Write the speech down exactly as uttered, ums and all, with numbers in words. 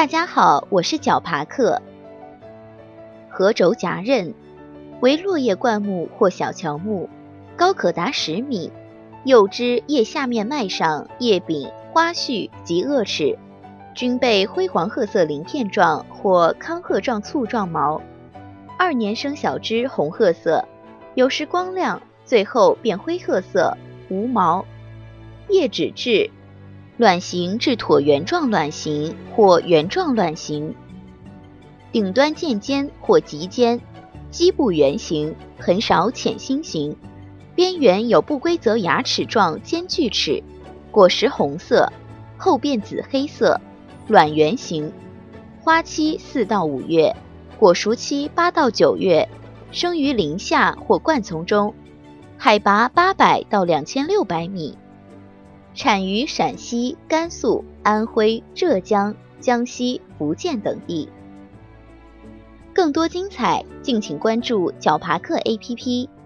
大家好，我是角爬克。合轴夹刃为落叶灌木或小乔木，高可达十米，幼枝叶下面脉上叶柄、花序及萼齿均被灰黄褐色鳞片状或康褐状簇状毛，二年生小枝红褐色，有时光亮，最后变灰褐色，无毛。叶指质，卵形至椭圆状卵形或圆状卵形，顶端渐尖或极尖，基部圆形，很少浅心形，边缘有不规则牙齿状尖锯齿，果实红色，后变紫黑色，卵圆形，花期四到五月，果熟期八到九月，生于林下或灌丛中，海拔八百到两千六百米，产于陕西、甘肃、安徽、浙江、江西、福建等地。更多精彩，敬请关注角爬克 A P P。